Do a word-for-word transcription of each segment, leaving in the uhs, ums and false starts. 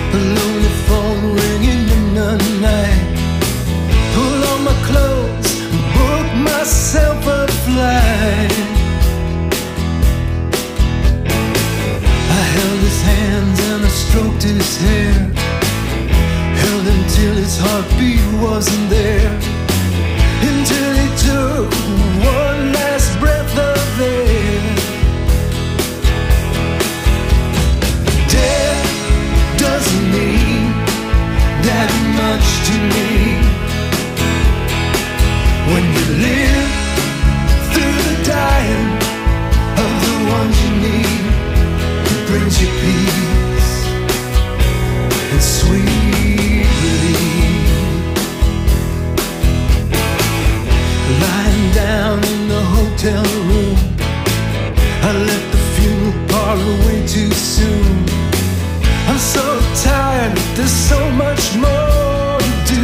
A lonely phone ringing in the night. Pull on my clothes, book myself a flight. I held his hands and I stroked his hair, held him till his heartbeat wasn't there, until he took one last breath of air. Death doesn't mean that much to me. When you live through the dying of the ones you need, it brings you peace and sweet relief. Lying down in the hotel room, I left the funeral parlor way too soon. I'm so tired, there's so much more to do.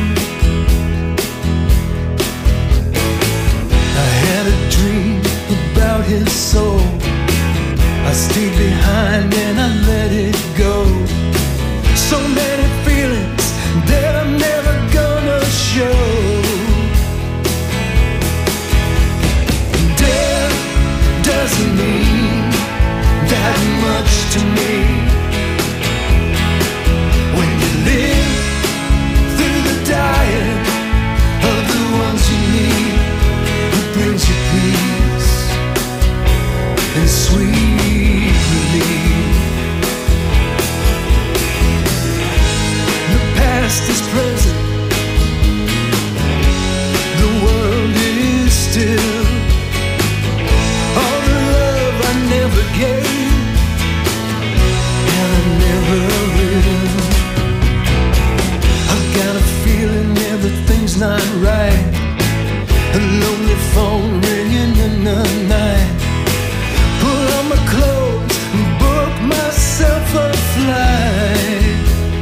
I had a dream about his soul. I stayed behind and I let it go. So many feelings that I'm never gonna show. Death doesn't mean that much to me. When you live through the dying of the ones you need, it brings you peace and sweet relief. The past is present, the world is still. All the love I never gave, and I never will. I've got a feeling everything's not right. A lonely phone ringing in the night. Pull on my clothes and book myself a flight.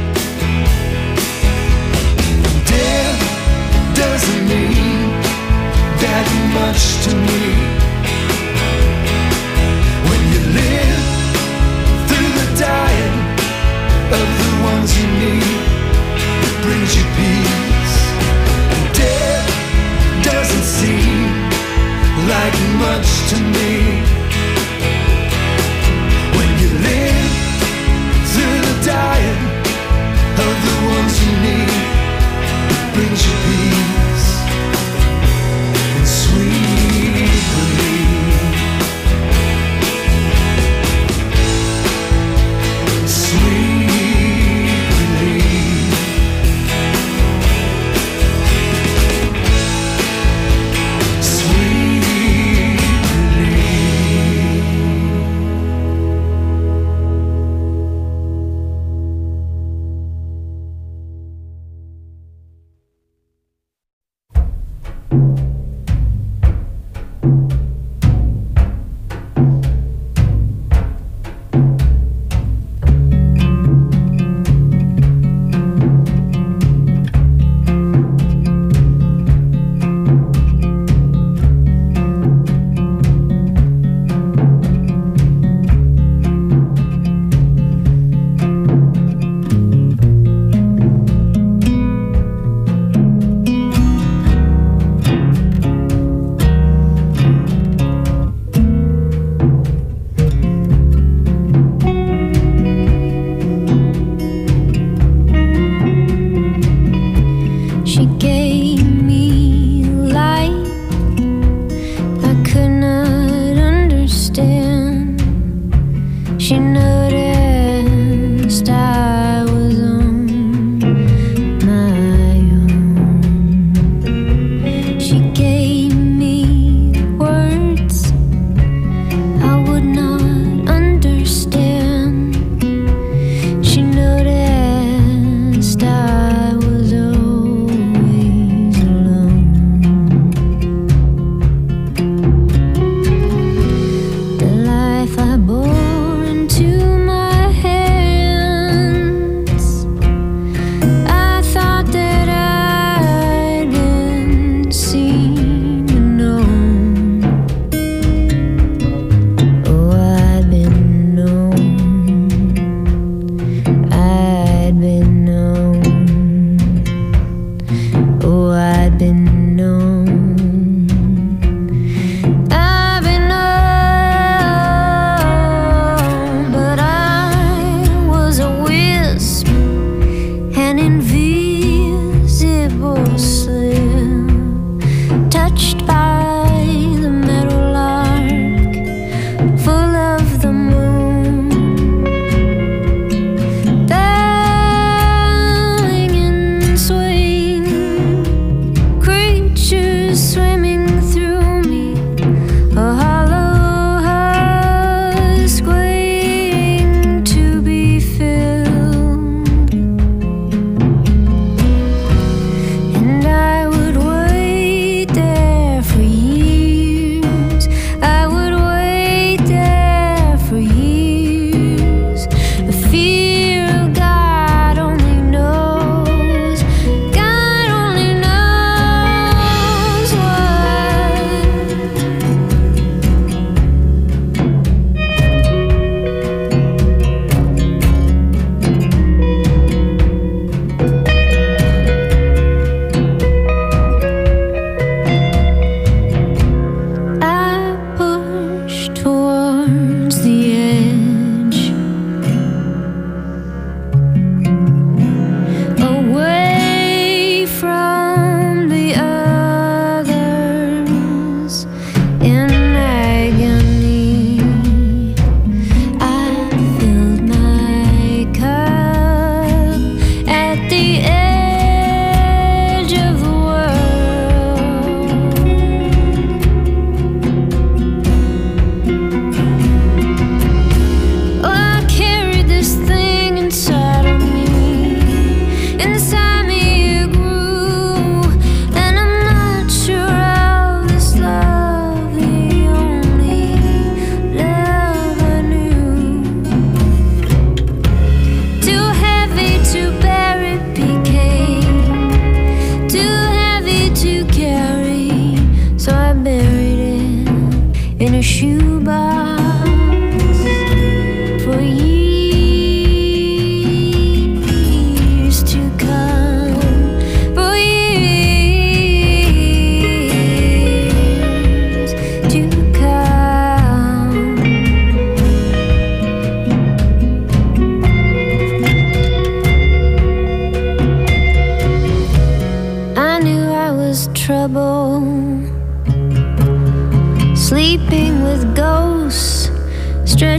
Death doesn't mean that much to me. When you live through the dying of the ones you need, it brings you peace. Death doesn't seem like much to me. When you live through the dying of the ones you need, it brings you peace and sweet relief. Sweet relief. Sweet relief.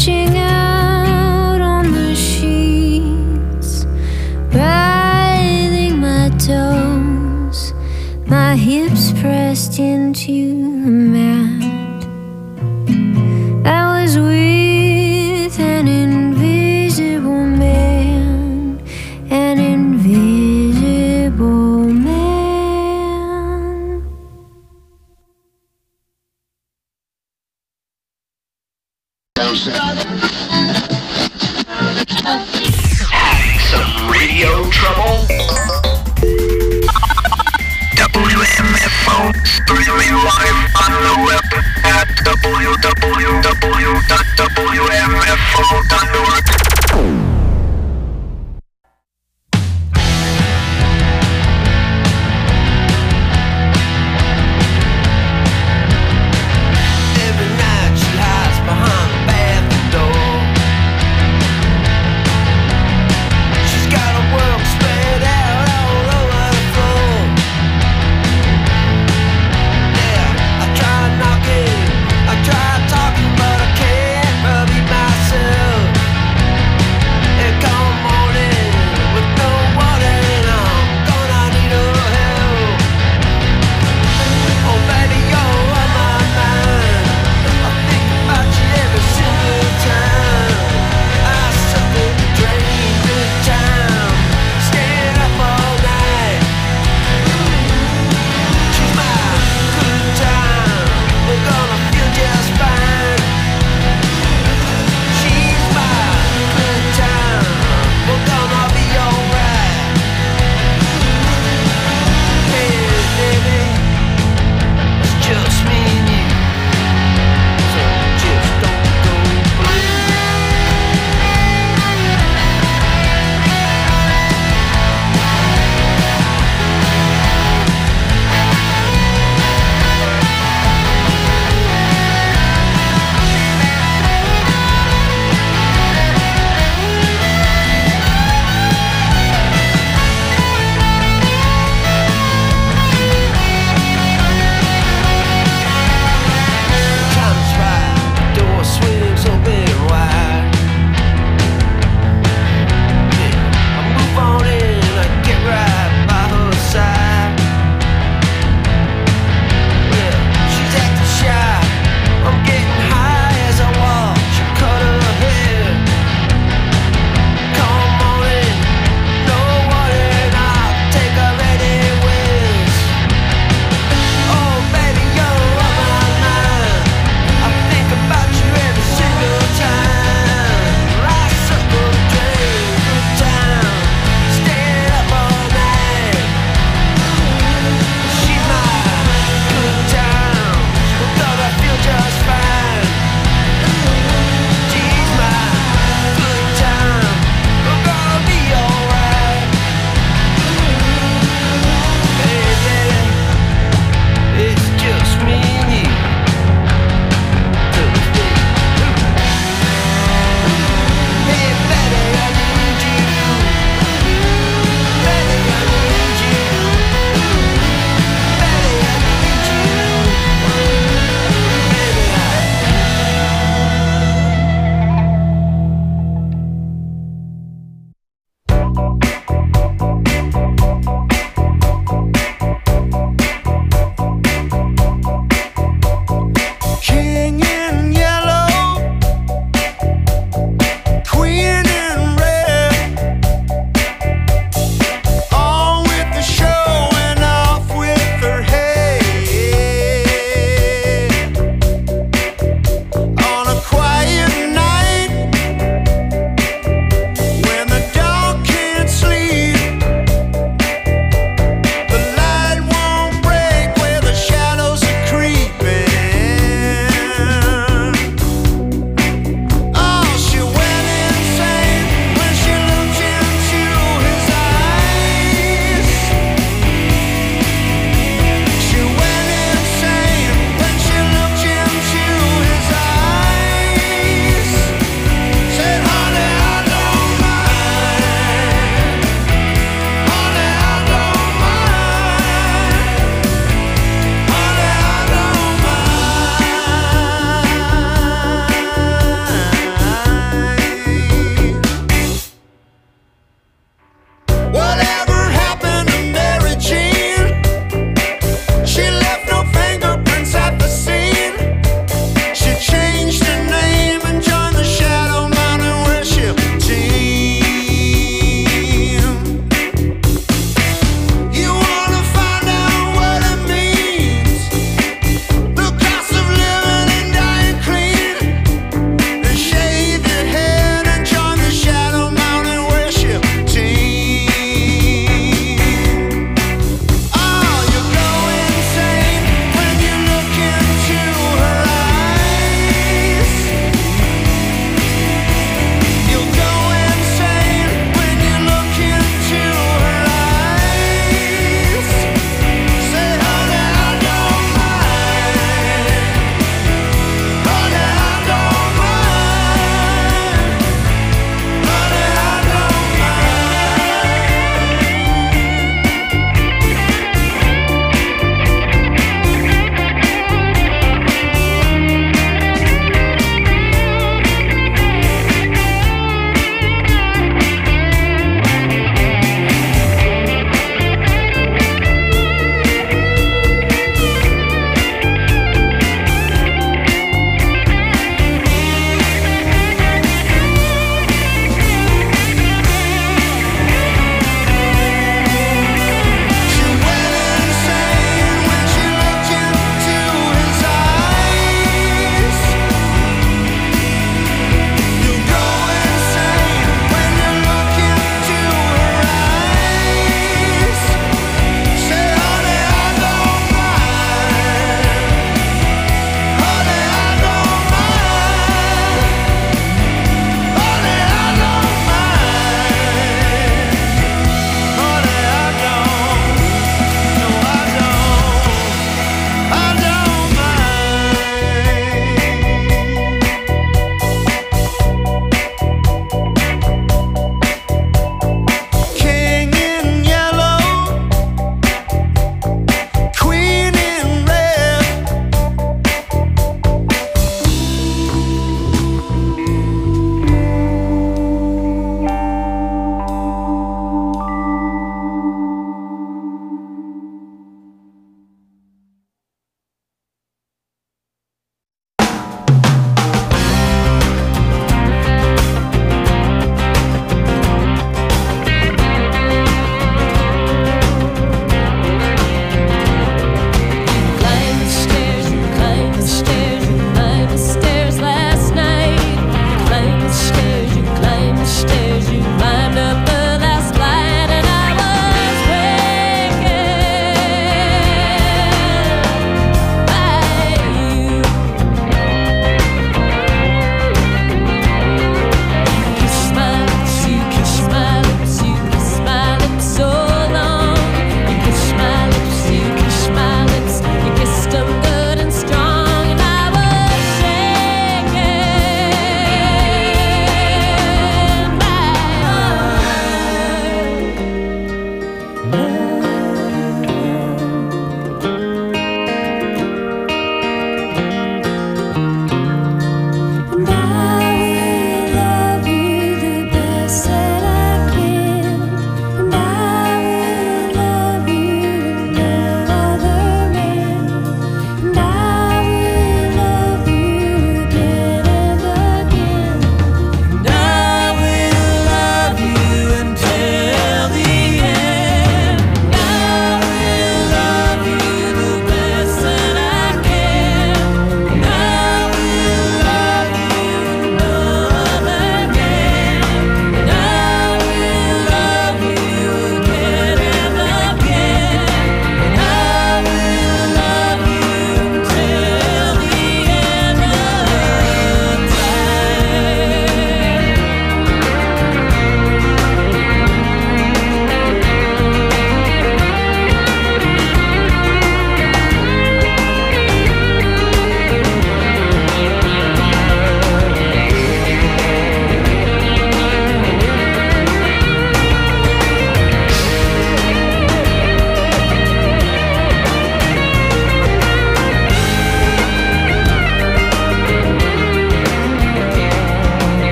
stretching out on the sheets, writhing my toes, my hips pressed into the mat. I was with an invisible man, an invisible man. Some radio trouble? W M F O, streaming live on the web at w w w dot w m f o dot org. Every night she hides behind the bathroom door.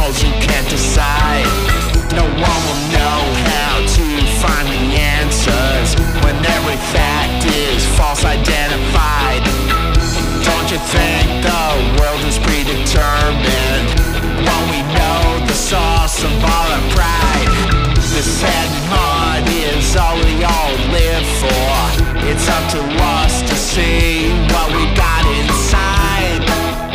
those who can't decide. No one will know how to find the answers when every fact is false identified. Don't you think the world is predetermined? Won't we know the source of all our pride? This head and heart is all we all live for. It's up to us to see what we got inside.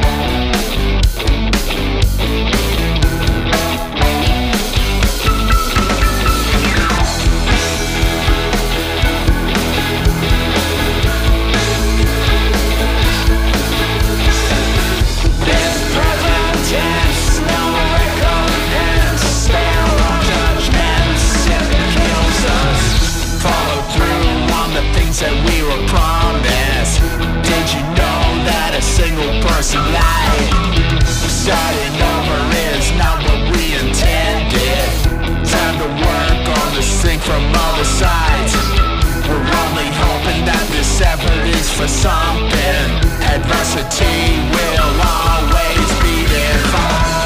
That we were promised. Did you know that a single person lied? Starting over is not what we intended. Time to work on this thing from other sides. We're only hoping that this effort is for something. Adversity will always be defined.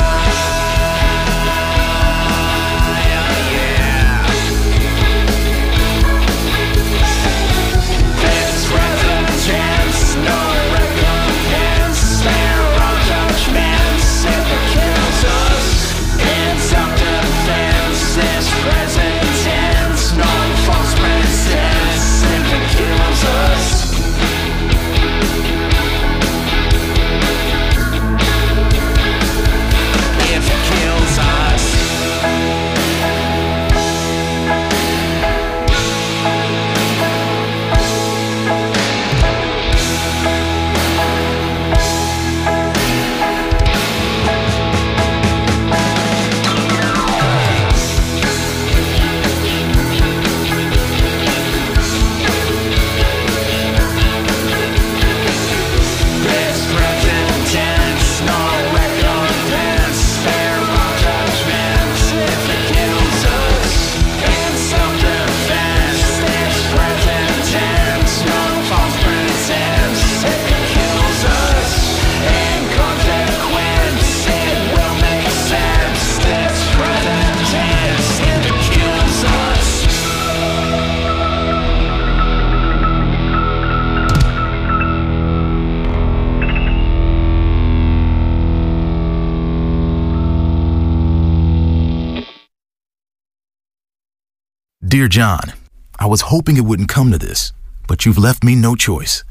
Dear John, I was hoping it wouldn't come to this, but you've left me no choice.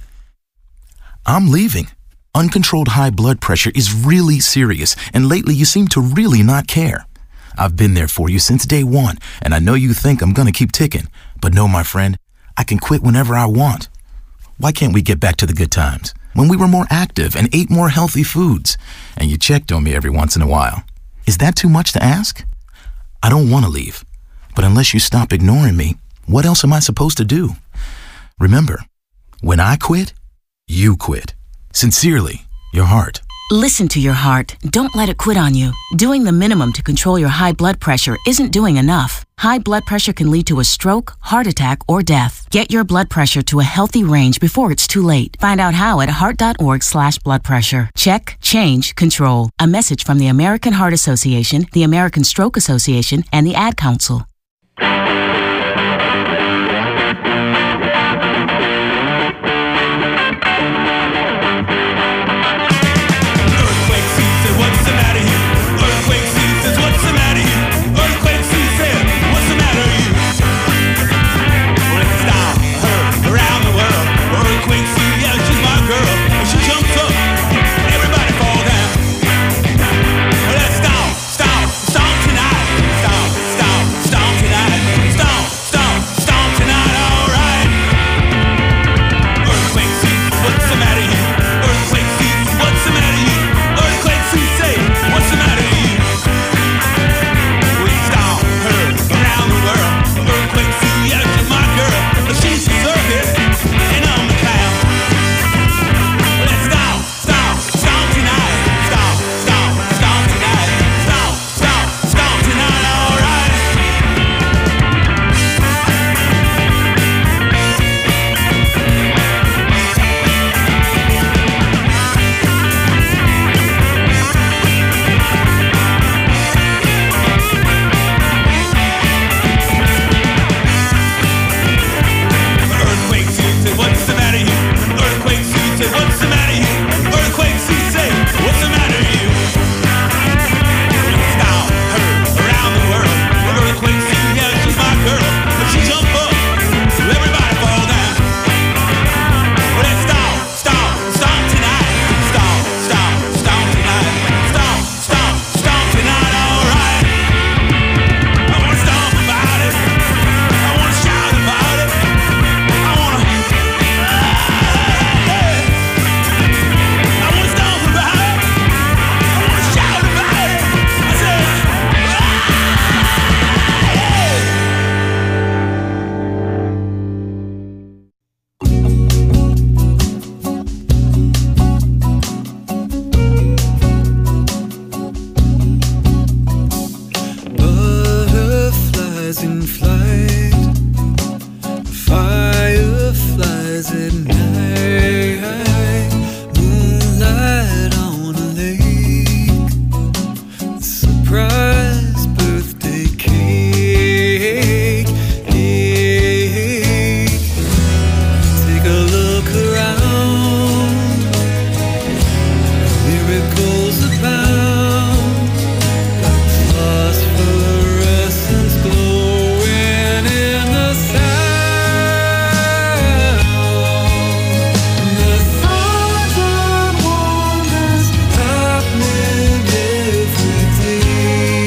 I'm leaving. Uncontrolled high blood pressure is really serious, and lately you seem to really not care. I've been there for you since day one, and I know you think I'm gonna keep ticking, but no, my friend, I can quit whenever I want. Why can't we get back to the good times, when we were more active and ate more healthy foods, and you checked on me every once in a while? Is that too much to ask? I don't want to leave. But unless you stop ignoring me, what else am I supposed to do? Remember, when I quit, you quit. Sincerely, your heart. Listen to your heart. Don't let it quit on you. Doing the minimum to control your high blood pressure isn't doing enough. High blood pressure can lead to a stroke, heart attack, or death. Get your blood pressure to a healthy range before it's too late. Find out how at heart.org slash blood pressure. Check, change, control. A message from the American Heart Association, the American Stroke Association, and the Ad Council. Stop, stop, stop tonight. Stop, stop, stop tonight. surprise birthday cake. Take a look around, miracles abound. Phosphorescence glowing in the sound. The signs and wonders happening every day.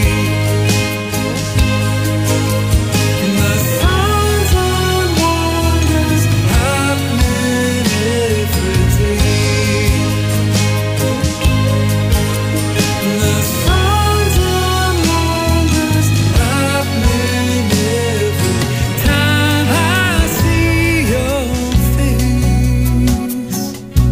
The signs and wonders happening every day. The signs and wonders happening every time I see your face.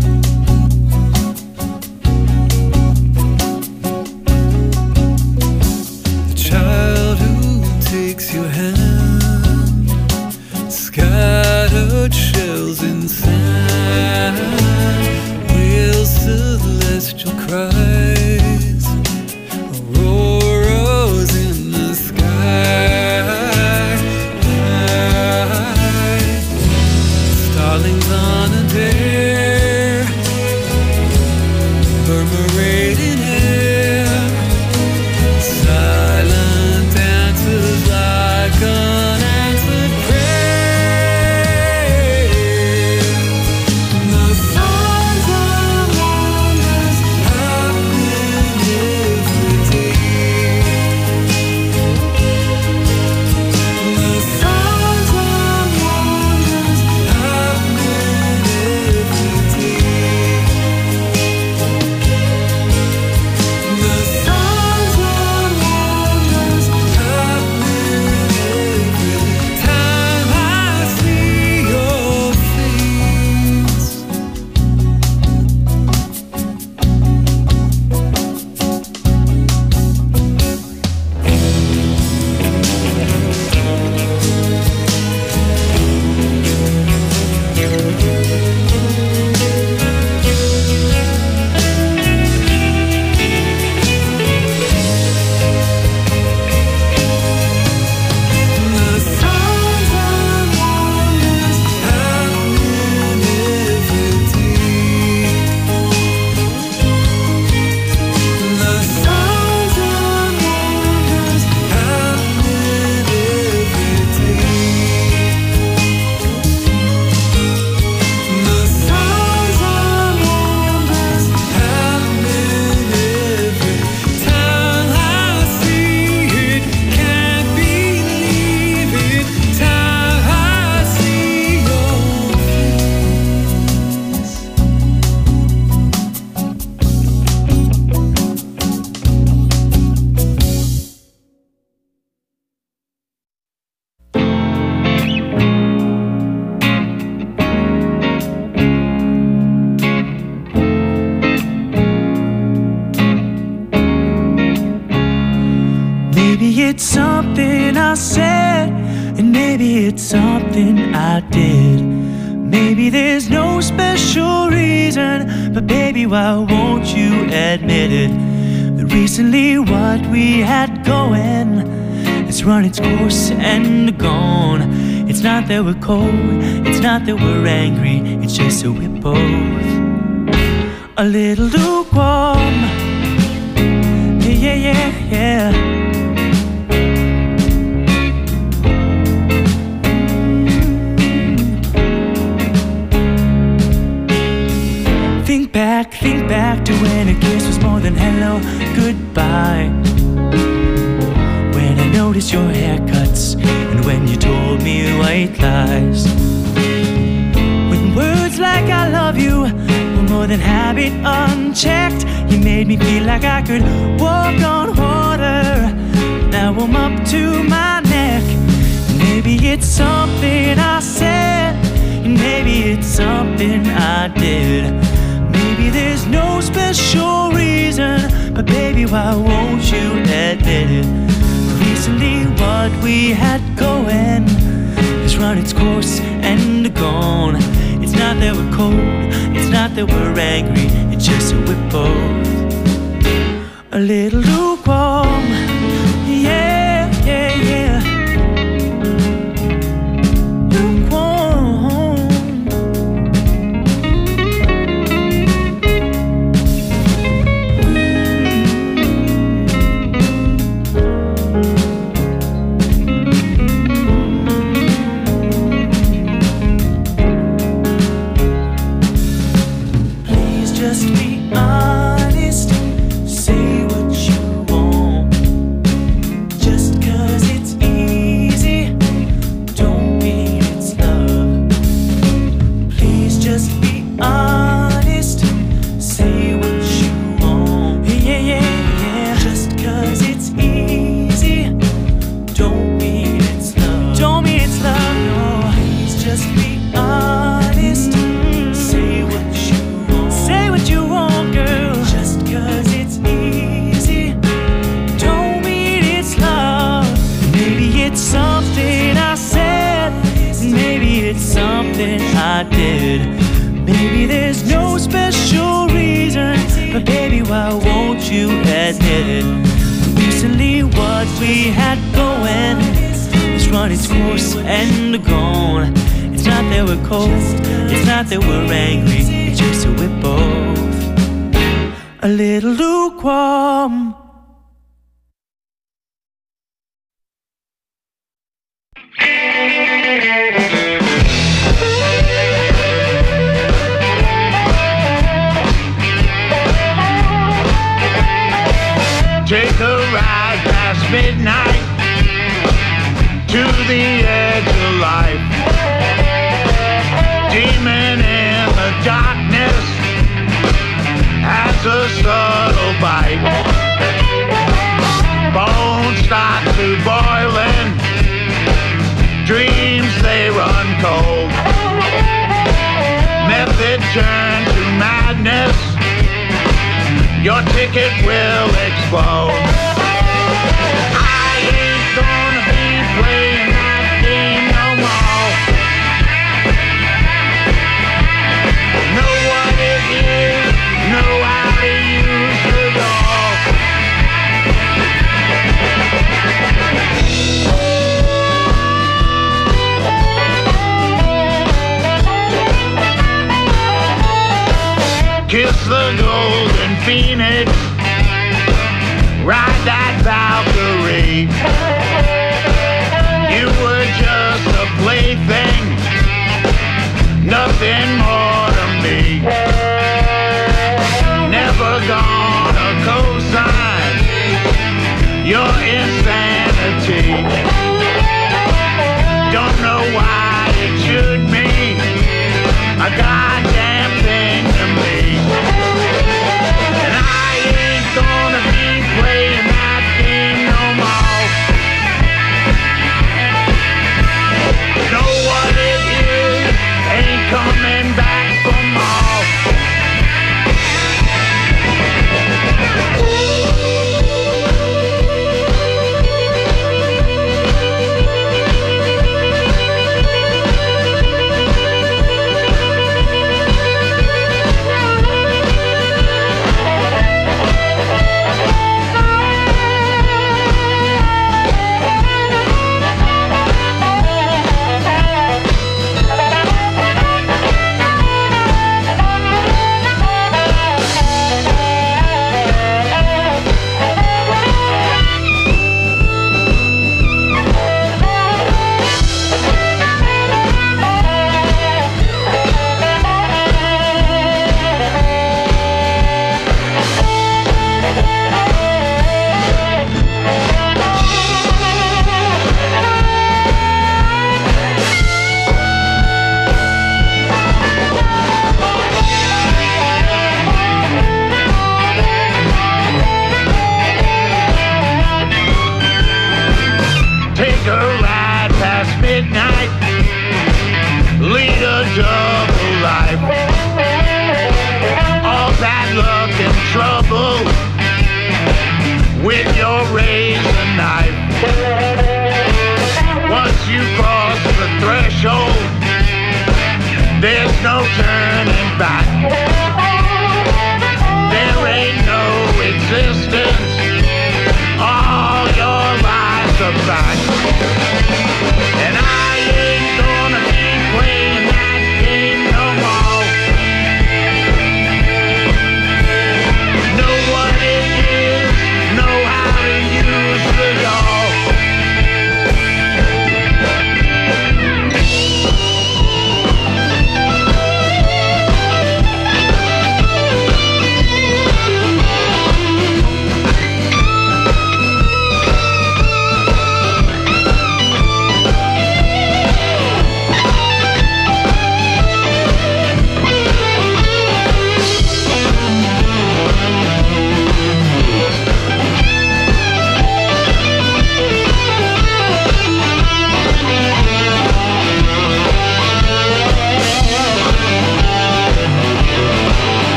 The child who takes your hand, scattered shells in sand, wails celestial cries, auroras in the sky. Starlings on a dare, murmurating air, silent dances like unanswered prayer. The signs and wonders happening every day. The signs and wonders happening every day. The signs and wonders happening every time I see your face. The signs and wonders happening every day. The signs and wonders happening every day. The signs and wonders happening every time I see it. Can't believe it. Time I see your face. Maybe it's something I said, and maybe it's something I did. Maybe there's no special reason, but baby, why won't you admit it? That recently what we had going has run its course and gone. It's not that we're cold, it's not that we're angry, it's just that we're both a little lukewarm. Yeah, yeah, yeah, yeah. Think back, think back to when a kiss was more than hello, goodbye. When I noticed your haircuts and when you told me white lies. When words like I love you were more than habit unchecked, you made me feel like I could walk on water. Now I'm up to my neck. Maybe it's something I said, and maybe it's something I did. Maybe there's no special reason, but baby, why won't you admit it? Recently what we had going has run its course and gone. It's not that we're cold, it's not that we're angry, it's just that we're both a little lukewarm. But baby, why won't you admit it? Recently what we had going has run its course and gone. It's not that we're cold, it's not that we're angry, it's just that we're both a little lukewarm. Take a ride past midnight to the edge of life. Demon in the darkness has a subtle bite. Bones start to boiling, dreams they run cold. Method turn to madness, your ticket will explode. I ain't gonna be playing that game no more. Know what it is, know how to use it all. Kiss the golden phoenix, ride that Valkyrie. You were just a plaything, nothing more to me. Never gonna co-sign your insanity. Don't know why it should mean a goddamn thing to me. And I ain't gonna be playing that game no more. Know what it is, ain't coming back for more.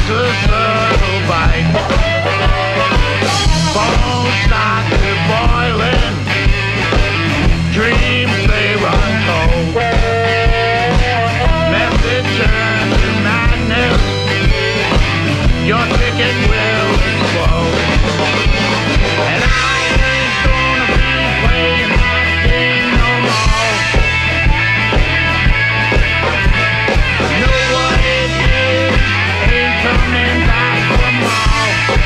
just a subtle bite. Bones start to boiling, dreams they run cold. Message turn to madness, your ticket will explode. And I ain't gonna be playing that game no more. Know what it is, ain't coming back for more.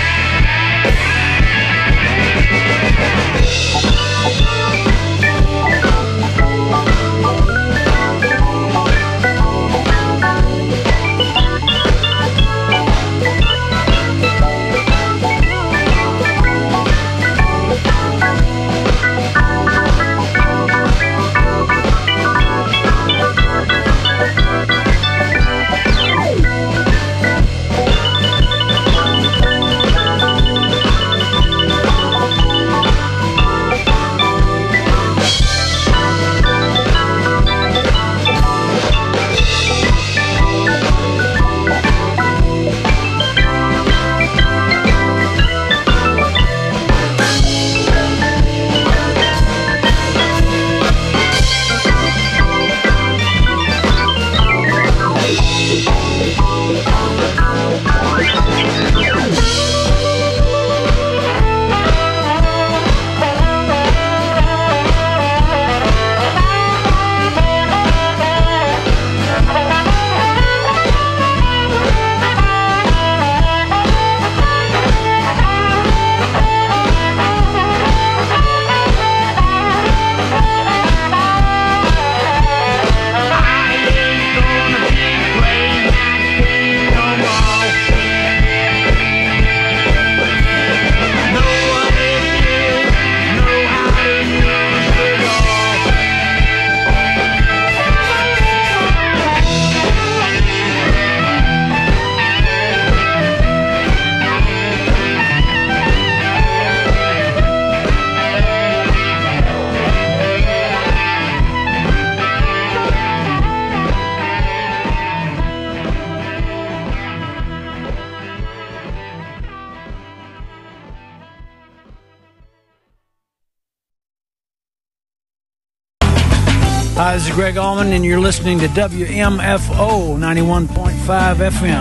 Hi, this is Greg Allman, and you're listening to W M F O ninety-one point five F M.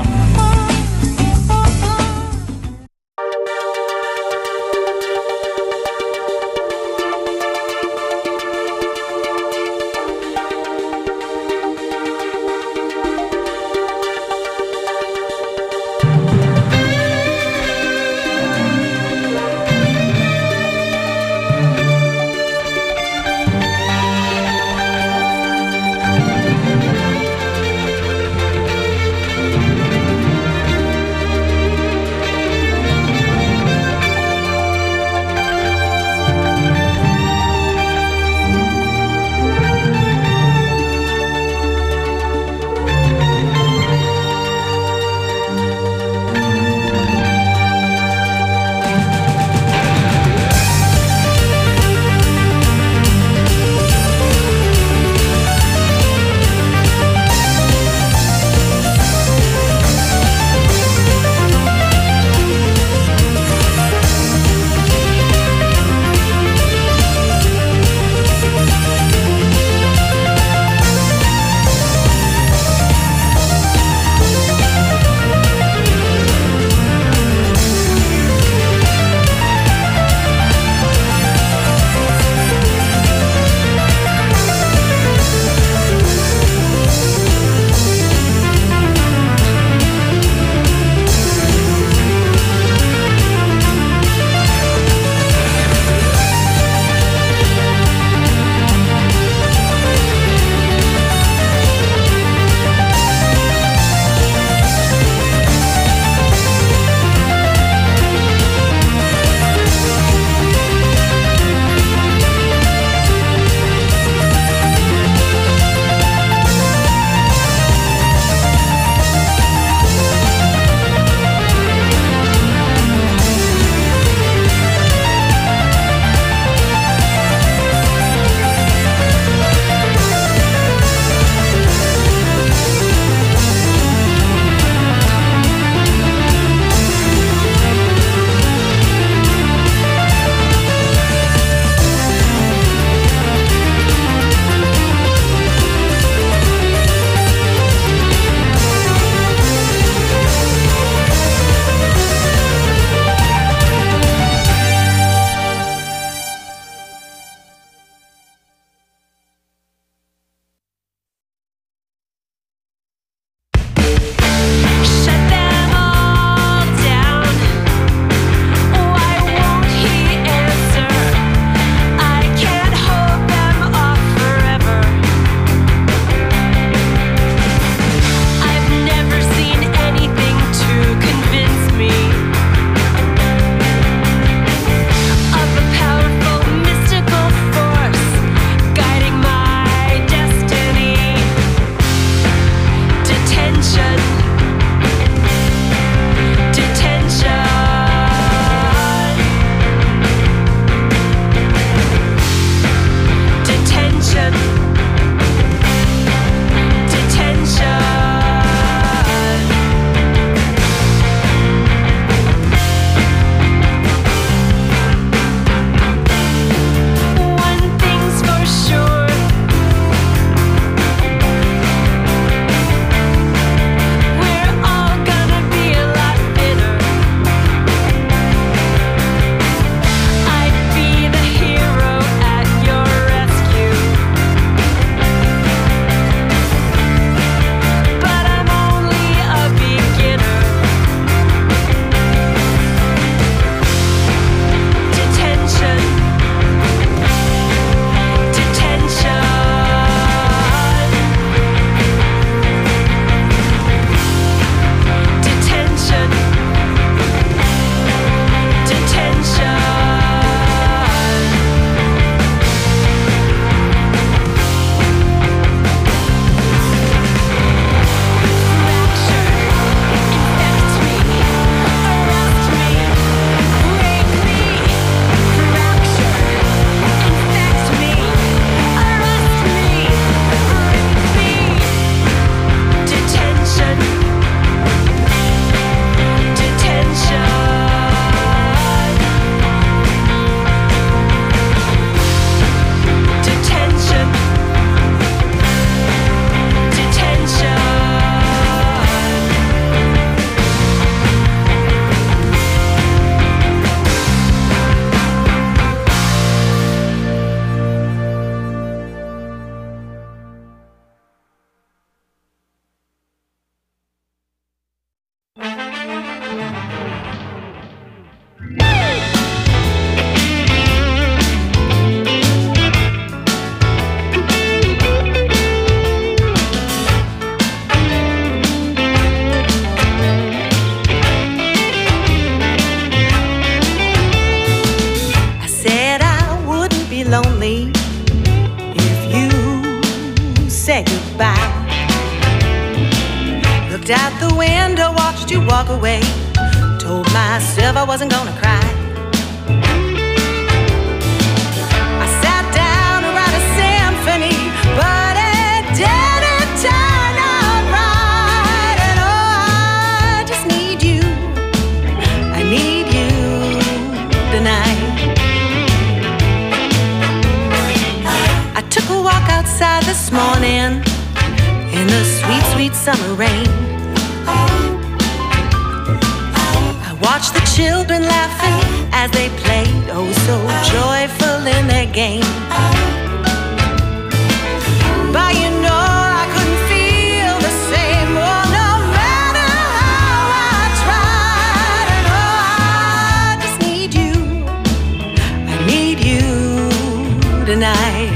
say goodbye. Looked out the window, watched you walk away. Told myself I wasn't gonna cry. I sat down to write a symphony, but it didn't turn out right. And oh, I just need you. I need you tonight. I took a walk outside this morning in the sweet, sweet summer rain. I watched the children laughing as they played, oh so joyful in their game. But you know I couldn't feel the same, oh no matter how I tried. And oh, I just need you, I need you tonight.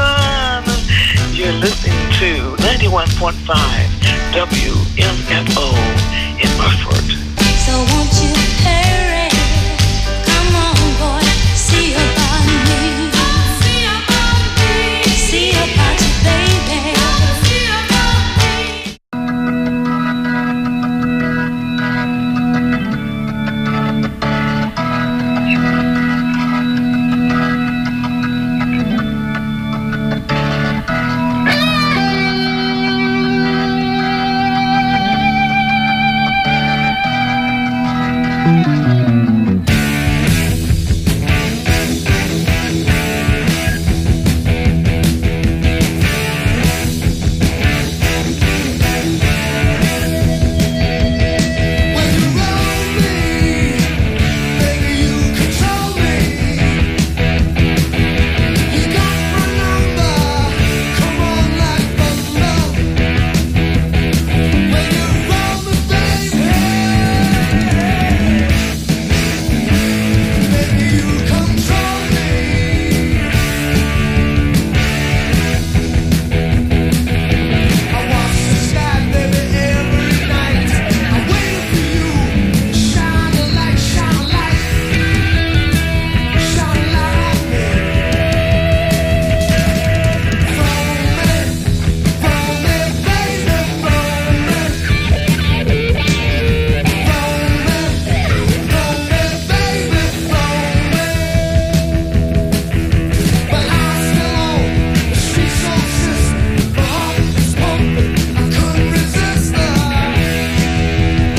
ninety-one point five W M F O.